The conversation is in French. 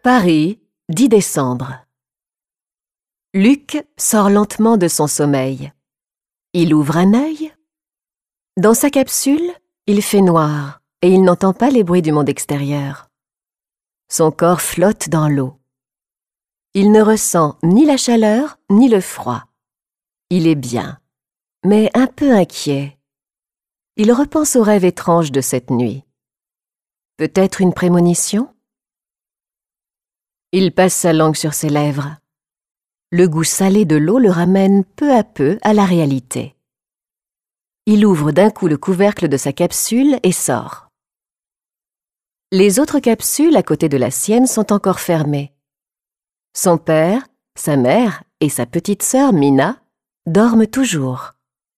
Paris, 10 décembre. Luc sort lentement de son sommeil. Il ouvre un œil. Dans sa capsule, il fait noir et il n'entend pas les bruits du monde extérieur. Son corps flotte dans l'eau. Il ne ressent ni la chaleur ni le froid. Il est bien, mais un peu inquiet. Il repense au rêve étrange de cette nuit. Peut-être une prémonition ? Il passe sa langue sur ses lèvres. Le goût salé de l'eau le ramène peu à peu à la réalité. Il ouvre d'un coup le couvercle de sa capsule et sort. Les autres capsules à côté de la sienne sont encore fermées. Son père, sa mère et sa petite sœur Mina dorment toujours.